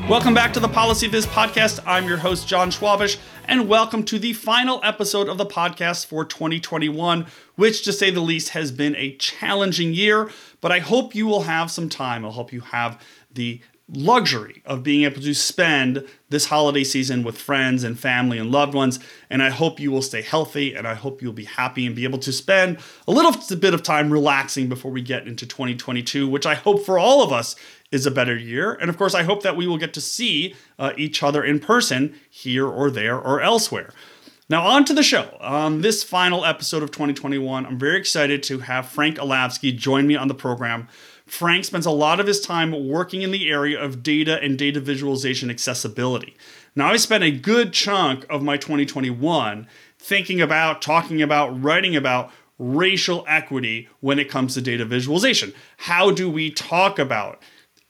Welcome back to the Policy Viz podcast. I'm your host, John Schwabish, and welcome to the final episode of the podcast for 2021, which, to say the least, has been a challenging year, but I hope you will have some time. I hope you have the luxury of being able to spend this holiday season with friends and family and loved ones, and I hope you will stay healthy, and I hope you'll be happy and be able to spend a little bit of time relaxing before we get into 2022, which I hope for all of us is a better year. And of course, I hope that we will get to see each other in person here or there or elsewhere. Now, on to the show. This final episode of 2021, I'm very excited to have Frank Olavsky join me on the program. Frank spends a lot of his time working in the area of data and data visualization accessibility. Now, I spent a good chunk of my 2021 thinking about, talking about, writing about racial equity when it comes to data visualization. How do we talk about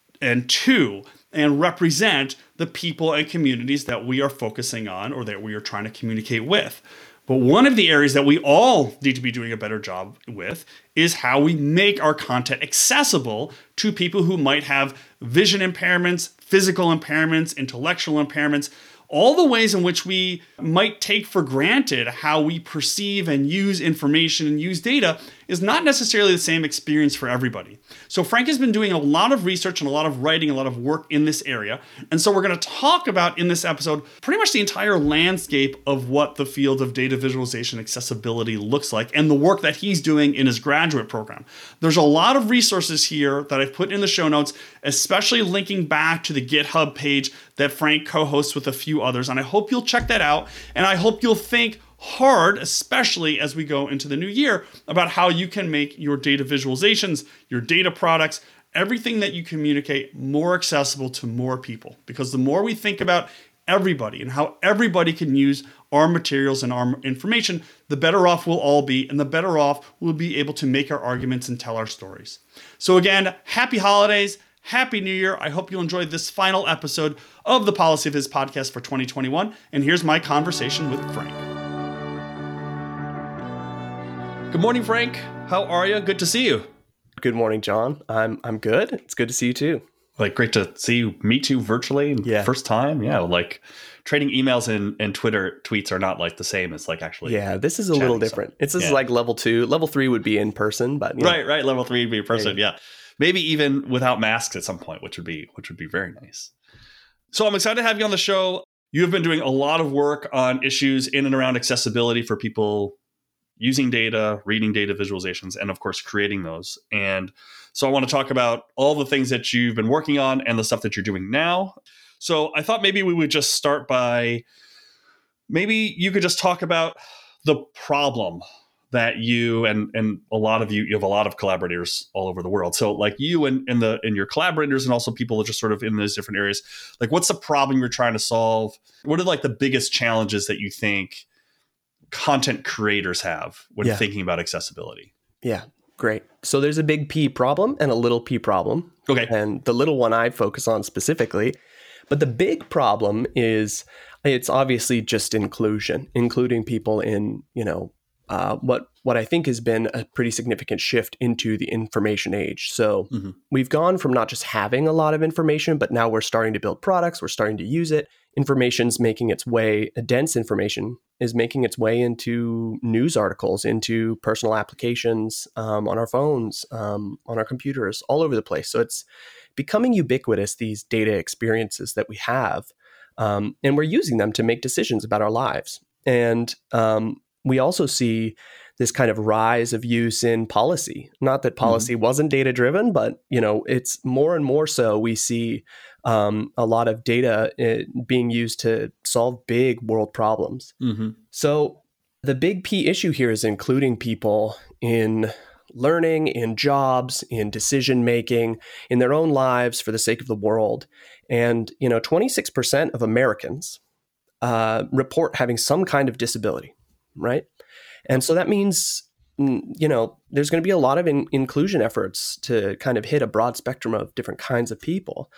and represent the people and communities that we are focusing on or that we are trying to communicate with? But one of the areas that we all need to be doing a better job with is how we make our content accessible to people who might have vision impairments, physical impairments, intellectual impairments, all the ways in which we might take for granted how we perceive and use information and use data is not necessarily the same experience for everybody. So Frank has been doing a lot of research and a lot of writing, a lot of work in this area. And so we're going to talk about in this episode pretty much the entire landscape of what the field of data visualization accessibility looks like and the work that he's doing in his graduate program. There's a lot of resources here that I've put in the show notes, especially linking back to the GitHub page that Frank co-hosts with a few others. And I hope you'll check that out. And I hope you'll think hard, especially as we go into the new year, about how you can make your data visualizations, your data products, everything that you communicate more accessible to more people. Because the more we think about everybody and how everybody can use our materials and our information, the better off we'll all be, and the better off we'll be able to make our arguments and tell our stories. So again, happy holidays. Happy New Year. I hope you'll enjoy this final episode of the Policy Viz podcast for 2021. And here's my conversation with Frank. Good morning, Frank. How are you? Good to see you. Good morning, John. I'm good. It's good to see you too. Great to see you, meet you virtually. Yeah. First time. Yeah. Trading emails and Twitter tweets are not the same as actually. Yeah, this is a little different. This is level 2. Level 3 would be in person, but right. Level 3 would be in person. Yeah. Maybe even without masks at some point, which would be very nice. So I'm excited to have you on the show. You have been doing a lot of work on issues in and around accessibility for people using data, reading data visualizations, and of course, creating those. And so I want to talk about all the things that you've been working on and the stuff that you're doing now. So I thought maybe we would just start by, maybe you could just talk about the problem that you and a lot of you have a lot of collaborators all over the world. So you and your collaborators and also people just sort of in those different areas, what's the problem you're trying to solve? What are the biggest challenges that you think content creators have when thinking about accessibility? Yeah, great. So there's a big P problem and a little p problem. Okay. And the little one I focus on specifically. But the big problem is it's obviously just including people in, what I think has been a pretty significant shift into the information age. So we've gone from not just having a lot of information, but now we're starting to build products. We're starting to use it. Information's making its way, dense information is making its way into news articles, into personal applications on our phones, on our computers, all over the place. So it's becoming ubiquitous, these data experiences that we have, and we're using them to make decisions about our lives. And we also see this kind of rise of use in policy. Not that policy wasn't data-driven, but it's more and more so. We see a lot of data being used to solve big world problems. So the big P issue here is including people in learning, in jobs, in decision-making, in their own lives for the sake of the world. And 26% of Americans report having some kind of disability, right? And so that means, there's going to be a lot of inclusion efforts to kind of hit a broad spectrum of different kinds of people.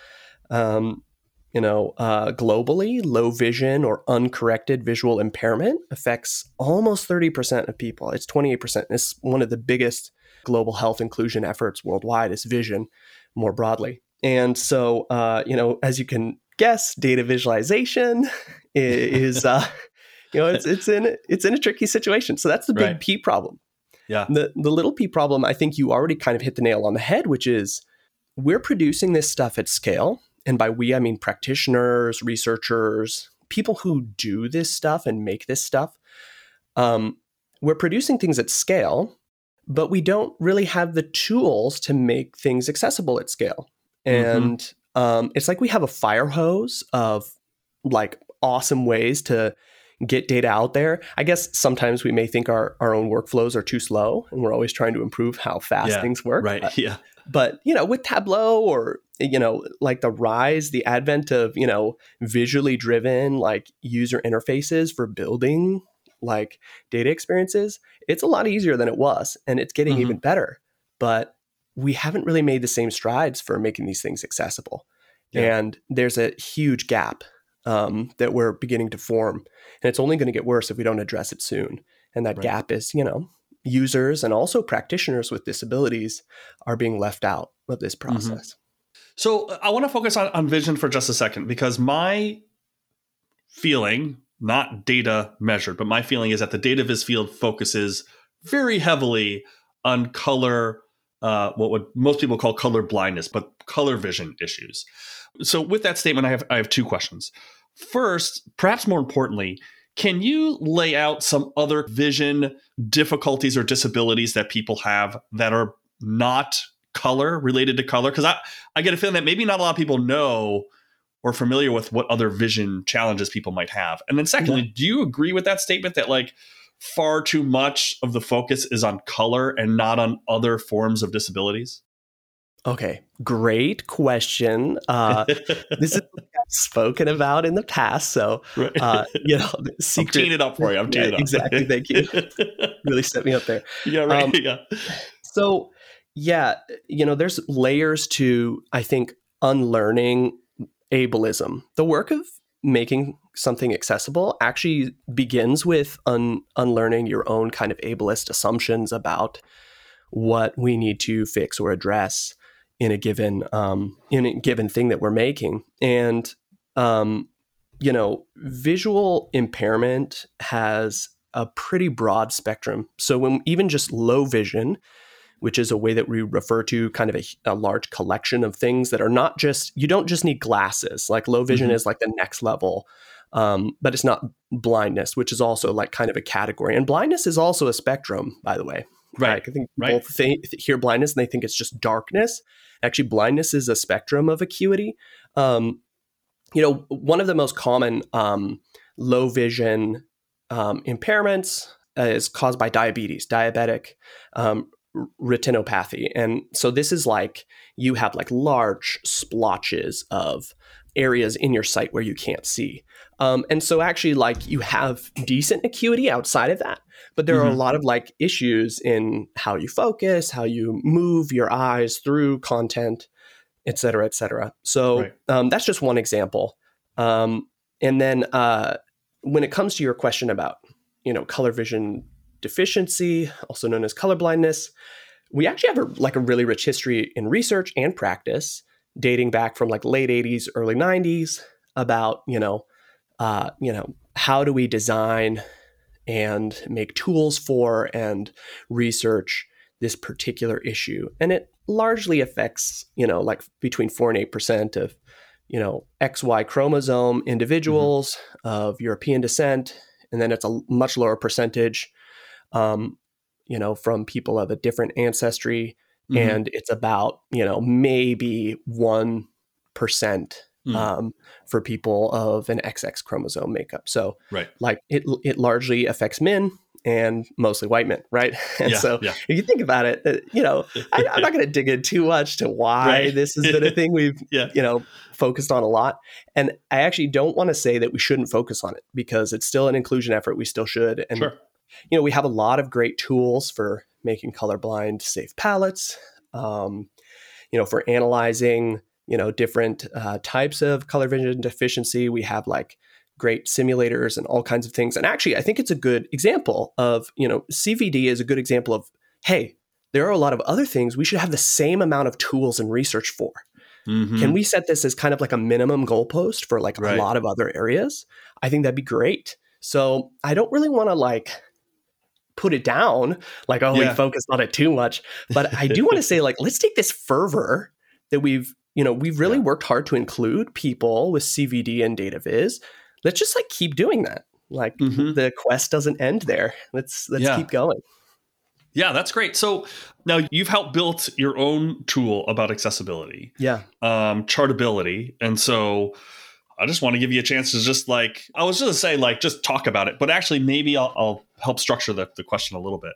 Globally, low vision or uncorrected visual impairment affects almost 30% of people. It's 28%. It's one of the biggest global health inclusion efforts worldwide is vision more broadly. And so, as you can guess, data visualization is it's in a tricky situation. So that's the big Right. P problem. Yeah. The little p problem, I think you already kind of hit the nail on the head, which is we're producing this stuff at scale. And by we, I mean practitioners, researchers, people who do this stuff and make this stuff. We're producing things at scale, but we don't really have the tools to make things accessible at scale. And it's like we have a fire hose of like awesome ways to get data out there. I guess sometimes we may think our own workflows are too slow and we're always trying to improve how fast things work. Right. But, with Tableau or, like the advent of, visually driven like user interfaces for building like data experiences, it's a lot easier than it was and it's getting even better. But we haven't really made the same strides for making these things accessible. Yeah. And there's a huge gap that we're beginning to form. And it's only going to get worse if we don't address it soon. And that gap is, users and also practitioners with disabilities are being left out of this process. So I want to focus on vision for just a second, because my feeling, not data measured, but my feeling is that the data viz field focuses very heavily on color, what would most people call color blindness, but color vision issues. So with that statement, I have two questions. First, perhaps more importantly, can you lay out some other vision difficulties or disabilities that people have that are not color related to color? Because I get a feeling that maybe not a lot of people know or familiar with what other vision challenges people might have. And then secondly, do you agree with that statement that like far too much of the focus is on color and not on other forms of disabilities? Okay, great question. This is what I've spoken about in the past. So, secret. I'm teeing it up for you. I'm teeing it up. Exactly. Thank you. Really set me up there. Yeah, right. So, there's layers to, I think, unlearning ableism. The work of making something accessible actually begins with unlearning your own kind of ableist assumptions about what we need to fix or address in a given thing that we're making. And visual impairment has a pretty broad spectrum. So when even just low vision, which is a way that we refer to kind of a large collection of things that are not just, you don't just need glasses. Like low vision is like the next level, but it's not blindness, which is also like kind of a category. And blindness is also a spectrum, by the way. Right. I think both hear blindness and they think it's just darkness. Actually, blindness is a spectrum of acuity. One of the most common low vision impairments is caused by diabetic retinopathy. And so this is like you have like large splotches of areas in your sight where you can't see. And so actually like you have decent acuity outside of that, but there are a lot of like issues in how you focus, how you move your eyes through content, et cetera, et cetera. So that's just one example. And then when it comes to your question about, color vision deficiency, also known as color blindness, we actually have a really rich history in research and practice dating back from like late 80s, early 90s about, how do we design and make tools for and research this particular issue. And it largely affects, like between 4 and 8% of, XY chromosome individuals of European descent. And then it's a much lower percentage, from people of a different ancestry. And it's about, maybe 1% for people of an XX chromosome makeup. So like it largely affects men and mostly white men, right? And if you think about it, I'm not going to dig in too much to why this has been a thing we've, focused on a lot. And I actually don't want to say that we shouldn't focus on it because it's still an inclusion effort. We still should. And, we have a lot of great tools for making colorblind safe palettes, for analyzing, different types of color vision deficiency. We have like great simulators and all kinds of things. And actually, I think it's a good example of, CVD is a good example of, hey, there are a lot of other things we should have the same amount of tools and research for. Can we set this as kind of like a minimum goalpost for like a lot of other areas? I think that'd be great. So I don't really want to like put it down, like, oh, we focused on it too much. But I do want to say, like, let's take this fervor that we've really worked hard to include people with CVD and data viz. Let's just like keep doing that. Like the quest doesn't end there. Let's keep going. Yeah, that's great. So now you've helped build your own tool about accessibility. Yeah. Chartability. And so I just want to give you a chance to just like, I was going to say like, just talk about it, but actually maybe I'll help structure the question a little bit.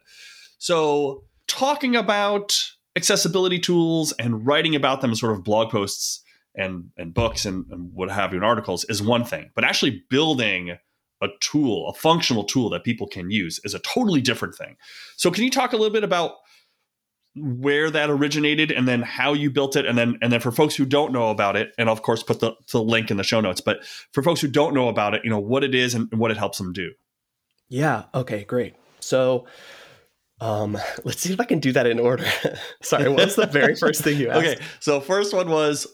So talking about accessibility tools and writing about them in sort of blog posts and books and what have you in articles is one thing, but actually building a tool, a functional tool that people can use is a totally different thing. So can you talk a little bit about where that originated and then how you built it? And then for folks who don't know about it, and of course put the link in the show notes, but for folks who don't know about it, what it is and what it helps them do. Yeah. Okay, great. So let's see if I can do that in order. Sorry, what's the very first thing you asked? Okay. So first one was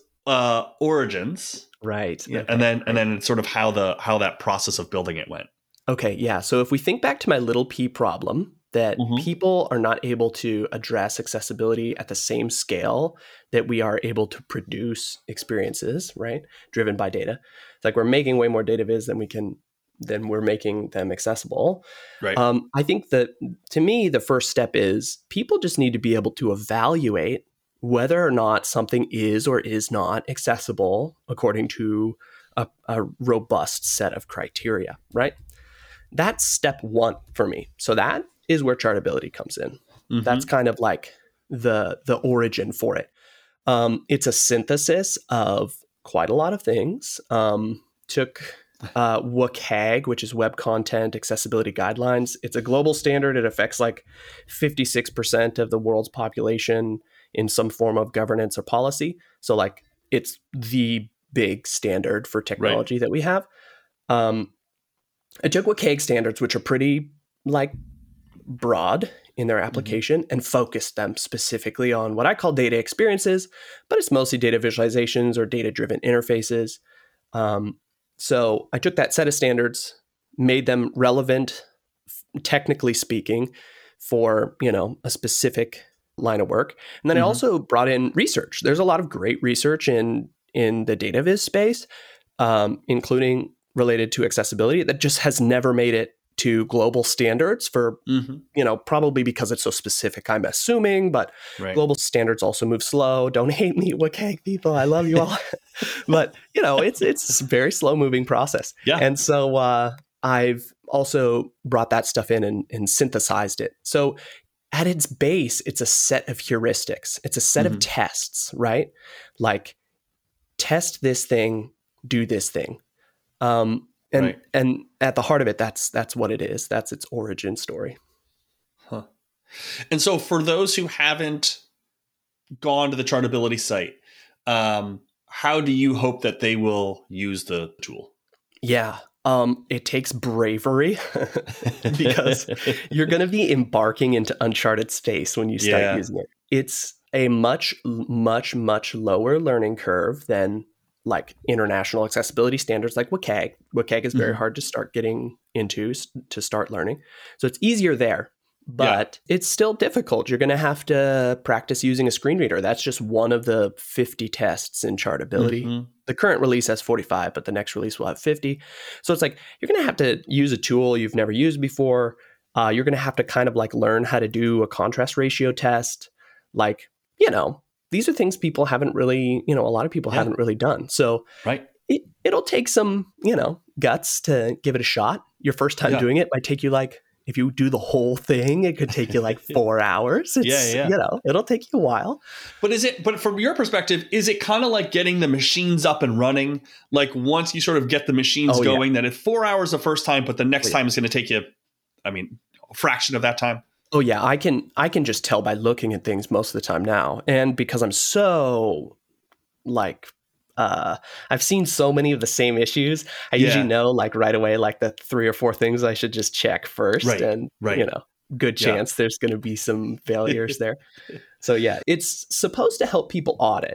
origins. Right. Yeah. Okay. And then it's sort of how that process of building it went. Okay. Yeah. So if we think back to my little p problem, that people are not able to address accessibility at the same scale that we are able to produce experiences, right? Driven by data. It's like we're making way more data viz than we're making them accessible. Right. I think that to me, the first step is people just need to be able to evaluate whether or not something is or is not accessible according to a robust set of criteria, right? That's step one for me. So that is where chartability comes in. That's kind of like the origin for it. It's a synthesis of quite a lot of things. Took WCAG, which is Web Content Accessibility Guidelines. It's a global standard. It affects like 56% of the world's population in some form of governance or policy. So like it's the big standard for technology that we have. I took WCAG standards, which are pretty like broad in their application, and focused them specifically on what I call data experiences, but it's mostly data visualizations or data-driven interfaces. So I took that set of standards, made them relevant, technically speaking, for a specific line of work. And then I also brought in research. There's a lot of great research in the data viz space, including related to accessibility, that just has never made it to global standards for, probably because it's so specific, I'm assuming, but global standards also move slow. Don't hate me, WCAG people. I love you all. But, it's a very slow moving process. Yeah. And so I've also brought that stuff in and synthesized it. So at its base, it's a set of heuristics. It's a set of tests, right? Like test this thing, do this thing. And at the heart of it, that's what it is. That's its origin story. Huh. And so for those who haven't gone to the Chartability site, how do you hope that they will use the tool? Yeah. It takes bravery because you're going to be embarking into uncharted space when you start using it. It's a much, much, much lower learning curve than like international accessibility standards like WCAG. WCAG is very hard to start getting into, to start learning. So it's easier there, but it's still difficult. You're going to have to practice using a screen reader. That's just one of the 50 tests in Chartability. The current release has 45, but the next release will have 50. So it's like, you're going to have to use a tool you've never used before. You're going to have to kind of like learn how to do a contrast ratio test. Like, these are things people haven't really, a lot of people haven't really done. So it'll take some, guts to give it a shot. Your first time doing it might take you like, if you do the whole thing, it could take you like 4 hours. It'll take you a while. But from your perspective, is it kind of like getting the machines up and running? Like once you sort of get the machines going, that it's 4 hours the first time, but the next time is going to take you, a fraction of that time? Oh yeah, I can just tell by looking at things most of the time now. And because I'm so like, I've seen so many of the same issues, I usually know like right away, like the 3 or 4 things I should just check first. And, good chance there's going to be some failures there. So yeah, it's supposed to help people audit.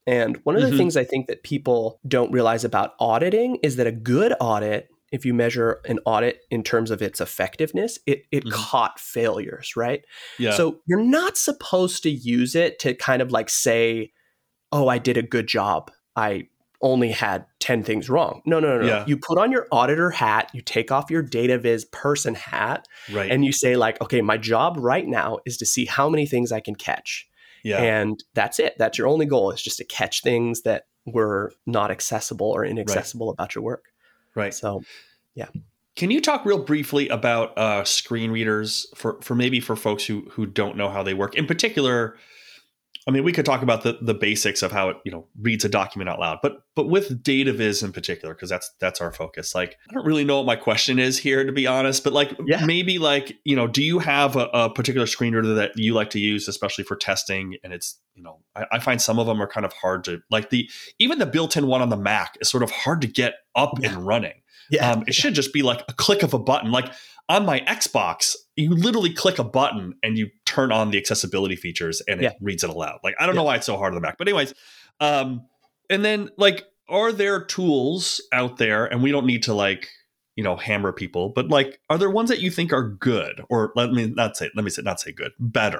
And one of the things I think that people don't realize about auditing is that a good audit, if you measure an audit in terms of its effectiveness, it caught failures, right? Yeah. So you're not supposed to use it to kind of like say, oh, I did a good job. I only had 10 things wrong. No. Yeah. You put on your auditor hat, you take off your data viz person hat, Right. and you say like, okay, my job right now is to see how many things I can catch. Yeah. And that's it. That's your only goal, is just to catch things that were not accessible or inaccessible about your work. Right. So, yeah. Can you talk real briefly about screen readers for maybe for folks who don't know how they work? In particular, I mean, we could talk about the basics of how it, reads a document out loud, but with DataViz in particular, because that's our focus. Like, I don't really know what my question is here, to be honest, but maybe do you have a particular screen reader that you like to use, especially for testing? And it's, I find some of them are kind of hard to, like even the built-in one on the Mac is sort of hard to get up and running. Yeah. It should just be like a click of a button. Like on my Xbox, you literally click a button and you turn on the accessibility features and it reads it aloud. Like, I don't know why it's so hard on the Mac, but anyways, and then are there tools out there, and we don't need to hammer people, but are there ones that you think are good, or let me not say good, better,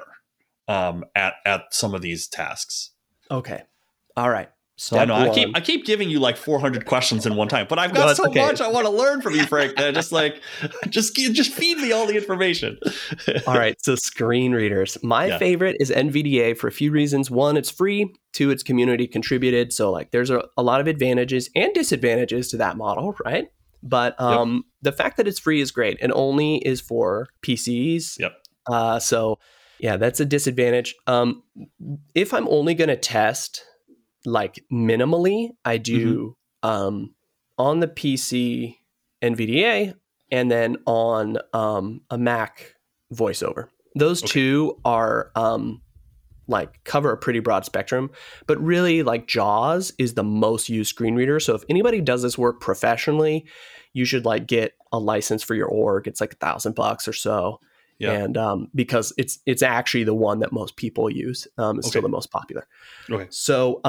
at some of these tasks? Okay. All right. I know I keep giving you 400 questions in one time, but I've got much I want to learn from you, Frank. Just feed me all the information. All right. So screen readers. My favorite is NVDA for a few reasons. One, it's free. Two, it's community contributed. So there's a lot of advantages and disadvantages to that model, right? But the fact that it's free is great. It only is for PCs. Yep. So yeah, that's a disadvantage. If I'm only going to test minimally, I do on the PC NVDA, and then on a Mac VoiceOver. Those two are cover a pretty broad spectrum, but really JAWS is the most used screen reader. So if anybody does this work professionally, you should get a license for your org. It's $1,000 or so. Yeah. And because it's actually the one that most people use, it's still the most popular. Okay. So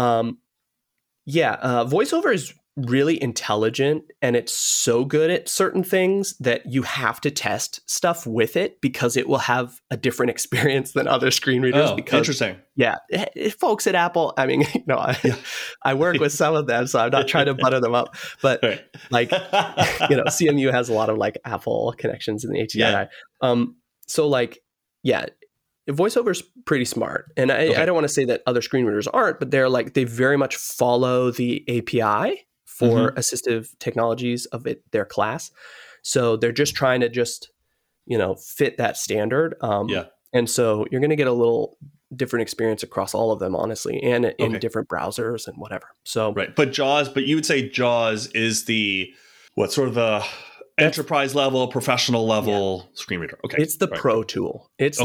VoiceOver is really intelligent, and it's so good at certain things that you have to test stuff with it because it will have a different experience than other screen readers. Interesting. Yeah, folks at Apple, I mean, I work with some of them, so I'm not trying to butter them up, but CMU has a lot of Apple connections in the ATI. VoiceOver's pretty smart, and I don't want to say that other screen readers aren't, but they very much follow the API for assistive technologies of their class. So they're just trying to fit that standard. And so you're going to get a little different experience across all of them, honestly, and in different browsers and whatever. So right, but you would say JAWS is the enterprise level, professional level screen reader. Okay, it's the pro tool. It's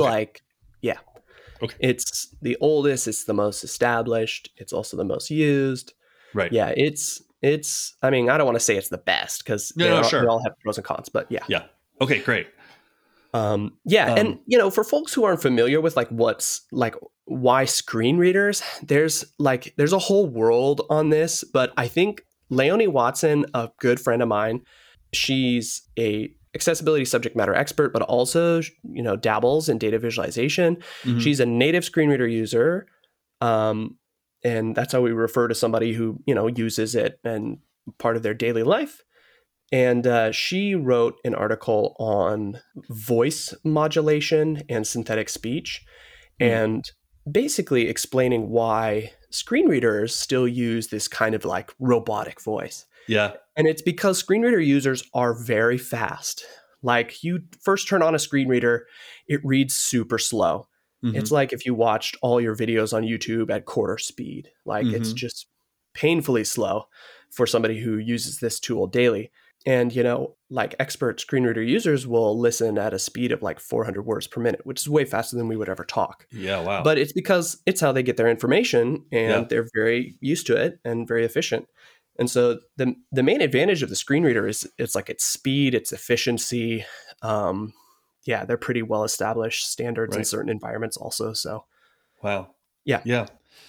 it's the oldest. It's the most established. It's also the most used. Right. Yeah. It's. I mean, I don't want to say it's the best because they all have pros and cons. But yeah. Yeah. Okay. Great. And for folks who aren't familiar with why screen readers, there's a whole world on this. But I think Leonie Watson, a good friend of mine, she's a accessibility subject matter expert, but also, dabbles in data visualization. Mm-hmm. She's a native screen reader user. And that's how we refer to somebody who, uses it and part of their daily life. And she wrote an article on voice modulation and synthetic speech, and basically explaining why screen readers still use this kind of robotic voice. Yeah. And it's because screen reader users are very fast. You first turn on a screen reader, it reads super slow. Mm-hmm. It's like if you watched all your videos on YouTube at quarter speed. It's just painfully slow for somebody who uses this tool daily. And, expert screen reader users will listen at a speed of 400 words per minute, which is way faster than we would ever talk. Yeah, wow. But it's because it's how they get their information, and they're very used to it and very efficient. And so the main advantage of the screen reader is it's speed, its efficiency. They're pretty well established standards in certain environments also. So, wow. Yeah. Yeah.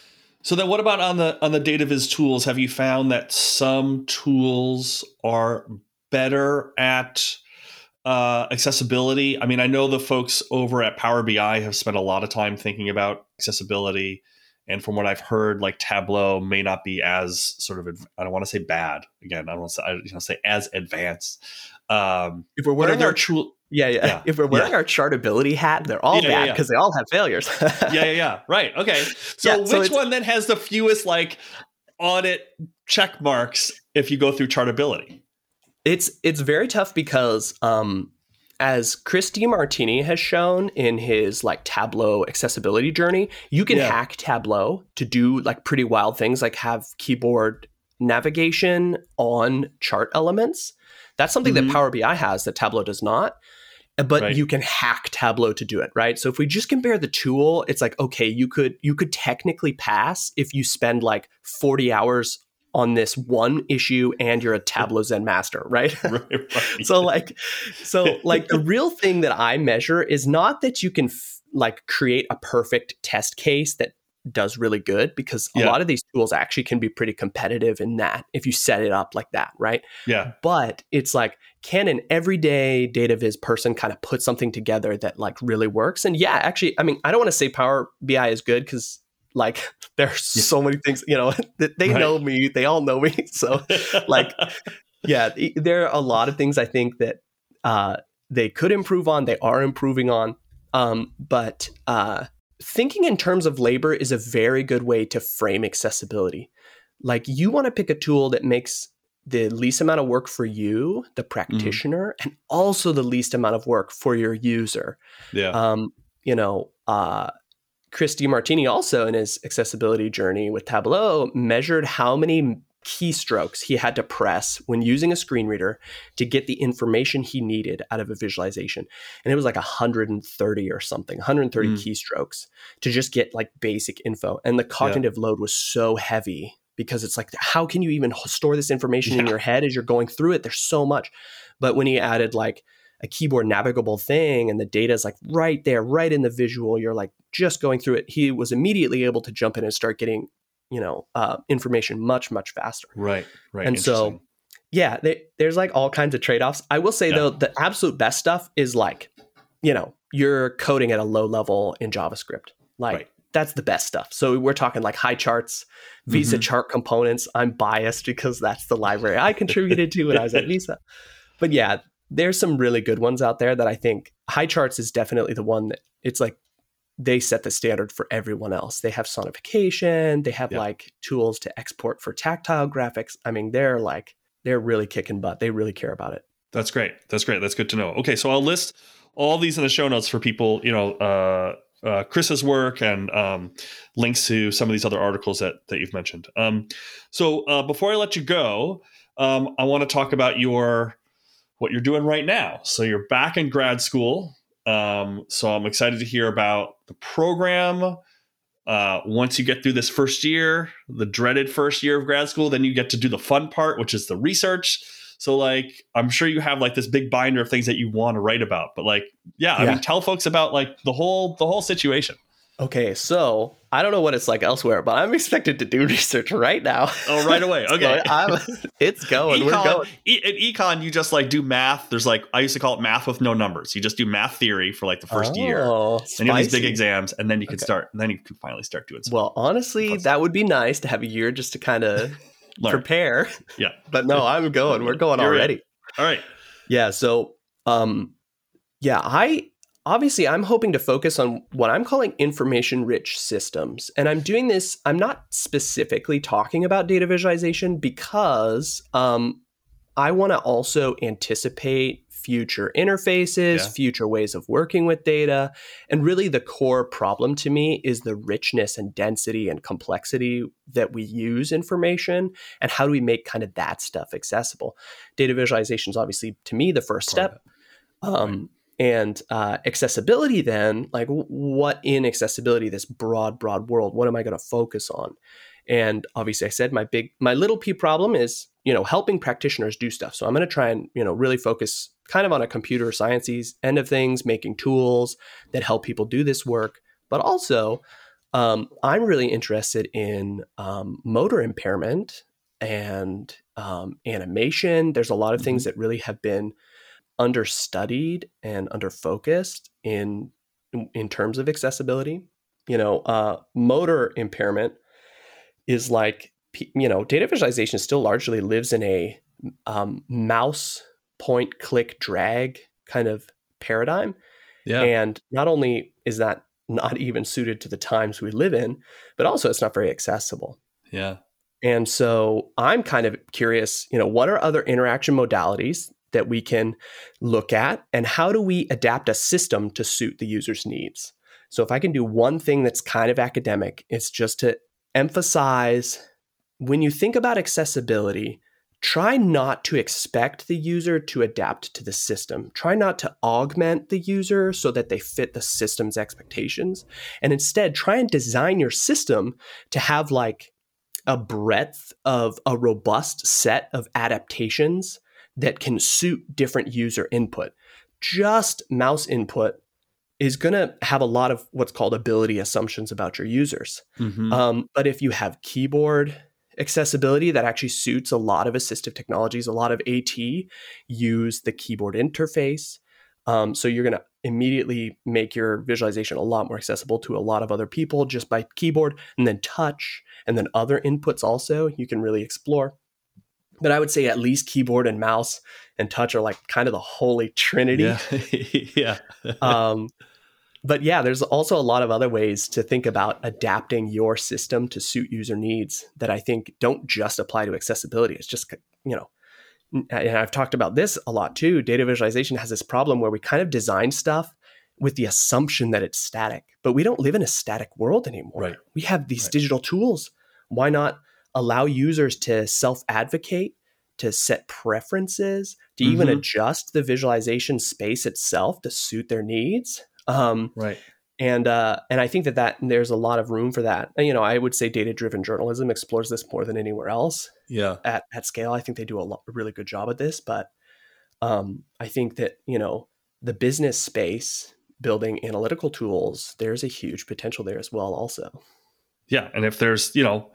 So then what about on the data viz tools? Have you found that some tools are better at accessibility? I mean, I know the folks over at Power BI have spent a lot of time thinking about accessibility. And from what I've heard, like Tableau may not be as sort of, I don't want to say bad. Again, I don't want to say as advanced. If we're wearing our If we're wearing our chartability hat, they're all bad because they all have failures. Right. Okay. So which one then has the fewest like audit check marks if you go through chartability? It's very tough because as Chris DiMartini has shown in his like Tableau accessibility journey, you can hack Tableau to do like pretty wild things, like have keyboard navigation on chart elements. That's something that Power BI has that Tableau does not. But you can hack Tableau to do it, right? So if we just compare the tool, it's like, okay, you could technically pass if you spend like 40 hours on this one issue and you're a Tableau Zen master, right? So the real thing that I measure is not that you can like create a perfect test case that does really good, because a lot of these tools actually can be pretty competitive in that if you set it up like that, right? Yeah. But it's like, can an everyday data viz person kind of put something together that like really works? And actually, I mean, I don't want to say Power BI is good because like there's so many things, that they know me, they all know me. So like, there are a lot of things I think that they could improve on, they are improving on. But thinking in terms of labor is a very good way to frame accessibility. Like you want to pick a tool that makes the least amount of work for you, the practitioner, and also the least amount of work for your user. Yeah. Chris DiMartini also in his accessibility journey with Tableau measured how many keystrokes he had to press when using a screen reader to get the information he needed out of a visualization. And it was like 130 or something, 130 keystrokes to just get like basic info. And the cognitive load was so heavy because it's like, how can you even store this information in your head as you're going through it? There's so much. But when he added like a keyboard navigable thing and the data is like right there, right in the visual, you're like just going through it, he was immediately able to jump in and start getting information much, much faster. Right. And so, there's like all kinds of trade-offs. I will say though, the absolute best stuff is like, you're coding at a low level in JavaScript. Like that's the best stuff. So we're talking like high charts, Visa chart components. I'm biased because that's the library I contributed to when I was at Visa. But there's some really good ones out there that I think high charts is definitely the one that it's like, they set the standard for everyone else. They have sonification. They have like tools to export for tactile graphics. I mean, they're really kicking butt. They really care about it. That's great. That's good to know. Okay. So I'll list all these in the show notes for people, Chris's work and links to some of these other articles that you've mentioned. So before I let you go, I want to talk about what you're doing right now. So you're back in grad school. So I'm excited to hear about the program. Once you get through this first year, the dreaded first year of grad school, then you get to do the fun part, which is the research. So like, I'm sure you have like this big binder of things that you want to write about, but like, I mean, tell folks about like the whole situation. Okay, so I don't know what it's like elsewhere, but I'm expected to do research right now. Oh, right away. Okay. It's going. We're going. At econ, you just like do math. There's like, I used to call it math with no numbers. You just do math theory for like the first year. And you have these big exams, and then you can start, and then you can finally start doing something. Well, honestly, that would be nice to have a year just to kind of prepare. Yeah. But no, I'm going. We're going already. All right. Yeah. So, I'm hoping to focus on what I'm calling information-rich systems. And I'm doing this, I'm not specifically talking about data visualization because I want to also anticipate future interfaces, future ways of working with data. And really the core problem to me is the richness and density and complexity that we use information, and how do we make kind of that stuff accessible. Data visualization is obviously, to me, the first step. And accessibility then, like what in accessibility, this broad world, what am I going to focus on? And obviously I said my little p problem is, helping practitioners do stuff. So I'm going to try and, really focus kind of on a computer sciences end of things, making tools that help people do this work. But also I'm really interested in motor impairment and animation. There's a lot of things that really have been understudied and underfocused in terms of accessibility. Motor impairment is like, data visualization still largely lives in a mouse point click drag kind of paradigm. Yeah. And not only is that not even suited to the times we live in, but also it's not very accessible. Yeah. And so I'm kind of curious, what are other interaction modalities that we can look at, and how do we adapt a system to suit the user's needs? So if I can do one thing that's kind of academic, it's just to emphasize, when you think about accessibility, try not to expect the user to adapt to the system. Try not to augment the user so that they fit the system's expectations. And instead, try and design your system to have like a breadth of a robust set of adaptations that can suit different user input. Just mouse input is going to have a lot of what's called ability assumptions about your users. But if you have keyboard accessibility that actually suits a lot of assistive technologies, a lot of AT use the keyboard interface. So you're going to immediately make your visualization a lot more accessible to a lot of other people just by keyboard, and then touch, and then other inputs also you can really explore. But I would say at least keyboard and mouse and touch are like kind of the holy trinity. Yeah. But yeah, there's also a lot of other ways to think about adapting your system to suit user needs that I think don't just apply to accessibility. It's just, and I've talked about this a lot too. Data visualization has this problem where we kind of design stuff with the assumption that it's static, but we don't live in a static world anymore. Right. We have these digital tools. Why not allow users to self-advocate, to set preferences, to even adjust the visualization space itself to suit their needs? Right. And I think that there's a lot of room for that. And, I would say data-driven journalism explores this more than anywhere else. Yeah. At scale, I think they do a really good job at this. But I think that, the business space, building analytical tools, there's a huge potential there as well also. Yeah. And if there's,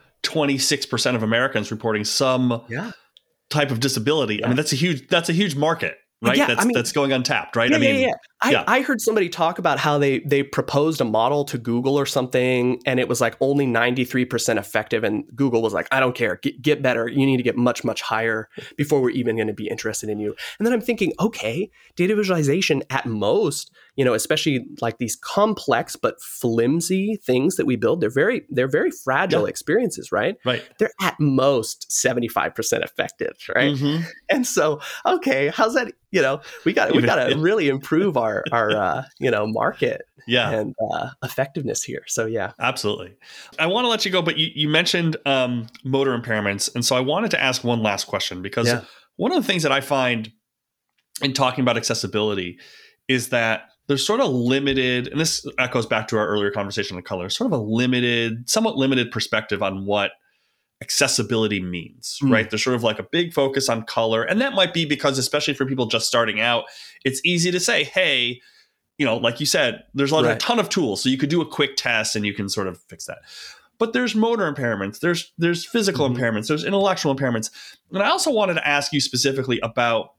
26% of Americans reporting some type of disability, I mean, that's a huge market. Right. Yeah, that's going untapped. Right. I heard somebody talk about how they proposed a model to Google or something, and it was like only 93% effective. And Google was like, I don't care. Get better. You need to get much, much higher before we're even going to be interested in you. And then I'm thinking, okay, data visualization at most, especially like these complex but flimsy things that we build, they're very fragile experiences, right? Right. They're at most 75% effective, right? And so, okay, how's that? We got to really improve our market and effectiveness here. So yeah, absolutely. I want to let you go, but you mentioned motor impairments, and so I wanted to ask one last question, because one of the things that I find in talking about accessibility is that there's sort of limited, and this echoes back to our earlier conversation on color, sort of a somewhat limited perspective on what accessibility means, right? There's sort of like a big focus on color. And that might be because, especially for people just starting out, it's easy to say, hey, like you said, there's a ton of tools. So you could do a quick test and you can sort of fix that. But there's motor impairments, there's physical impairments, there's intellectual impairments. And I also wanted to ask you specifically about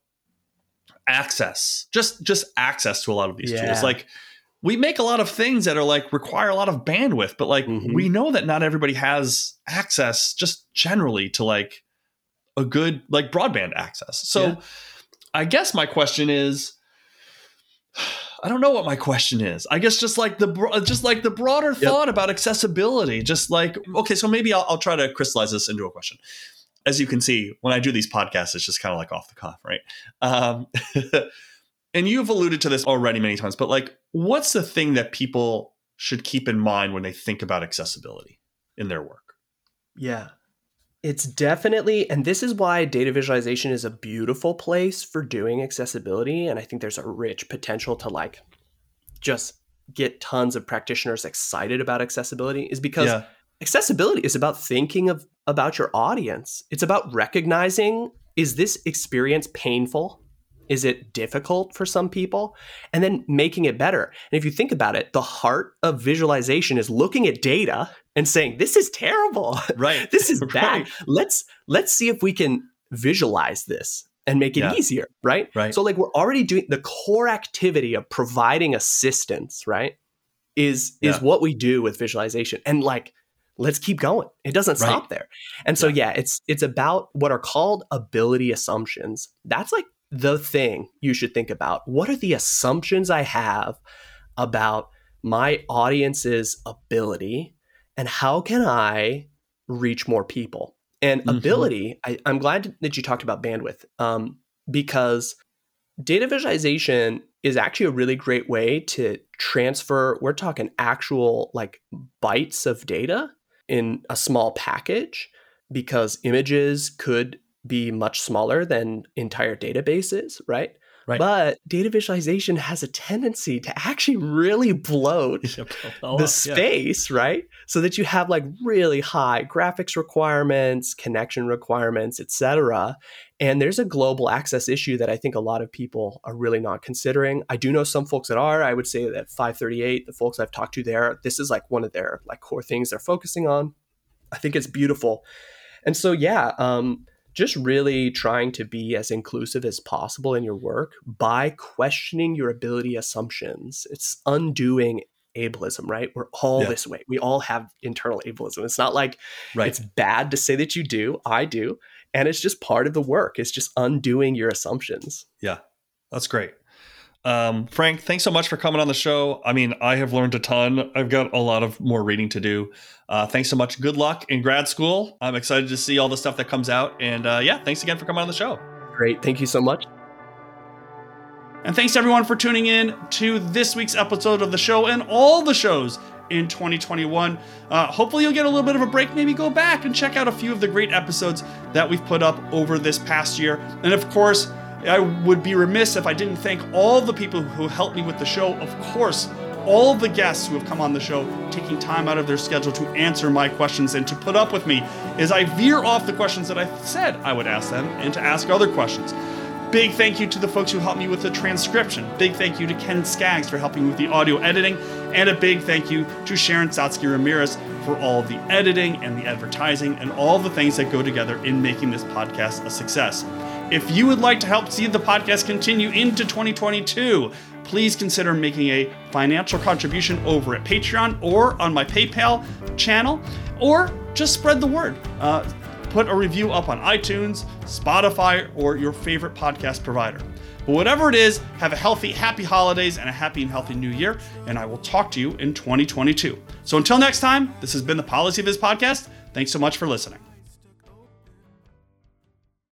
access, just access to a lot of these tools. Like, we make a lot of things that are like require a lot of bandwidth, but like we know that not everybody has access just generally to like a good like broadband access. So I guess my question is, I don't know what my question is. I guess just like the broader thought about accessibility, just like, okay, so maybe I'll try to crystallize this into a question. As you can see, when I do these podcasts, it's just kind of like off the cuff, right? And you've alluded to this already many times, but like, what's the thing that people should keep in mind when they think about accessibility in their work? Yeah, it's definitely, and this is why data visualization is a beautiful place for doing accessibility. And I think there's a rich potential to like just get tons of practitioners excited about accessibility, is because accessibility is about thinking about your audience. It's about recognizing, is this experience painful? Is it difficult for some people? And then making it better. And if you think about it, the heart of visualization is looking at data and saying, this is terrible. Right. This is bad. Right. Let's see if we can visualize this and make it easier, right? Right. So like we're already doing the core activity of providing assistance, right? Is what we do with visualization. And like, let's keep going. It doesn't stop there. And so, it's about what are called ability assumptions. That's like the thing you should think about. What are the assumptions I have about my audience's ability, and how can I reach more people? And ability, I'm glad that you talked about bandwidth, because data visualization is actually a really great way to transfer. We're talking actual like bytes of data in a small package, because images could be much smaller than entire databases, right? Right. But data visualization has a tendency to actually really bloat the space, right? So that you have like really high graphics requirements, connection requirements, etc. And there's a global access issue that I think a lot of people are really not considering. I do know some folks that are. I would say that 538, the folks I've talked to there, this is like one of their like core things they're focusing on. I think it's beautiful. And so, just really trying to be as inclusive as possible in your work by questioning your ability assumptions. It's undoing ableism, right? We're all this way. We all have internal ableism. It's not like it's bad to say that you do. I do. And it's just part of the work. It's just undoing your assumptions. Yeah, that's great. Frank, thanks so much for coming on the show. I mean, I have learned a ton. I've got a lot of more reading to do. Thanks so much. Good luck in grad school. I'm excited to see all the stuff that comes out. And thanks again for coming on the show. Great. Thank you so much. And thanks everyone for tuning in to this week's episode of the show and all the shows in 2021. Hopefully you'll get a little bit of a break. Maybe go back and check out a few of the great episodes that we've put up over this past year. And of course, I would be remiss if I didn't thank all the people who helped me with the show. Of course, all the guests who have come on the show, taking time out of their schedule to answer my questions and to put up with me as I veer off the questions that I said I would ask them and to ask other questions. Big thank you to the folks who helped me with the transcription. Big thank you to Ken Skaggs for helping with the audio editing. And a big thank you to Sharon Satsky Ramirez for all the editing and the advertising and all the things that go together in making this podcast a success. If you would like to help see the podcast continue into 2022, please consider making a financial contribution over at Patreon or on my PayPal channel, or just spread the word. Put a review up on iTunes, Spotify, or your favorite podcast provider. But whatever it is, have a healthy, happy holidays and a happy and healthy new year, and I will talk to you in 2022. So until next time, this has been the PolicyViz podcast. Thanks so much for listening.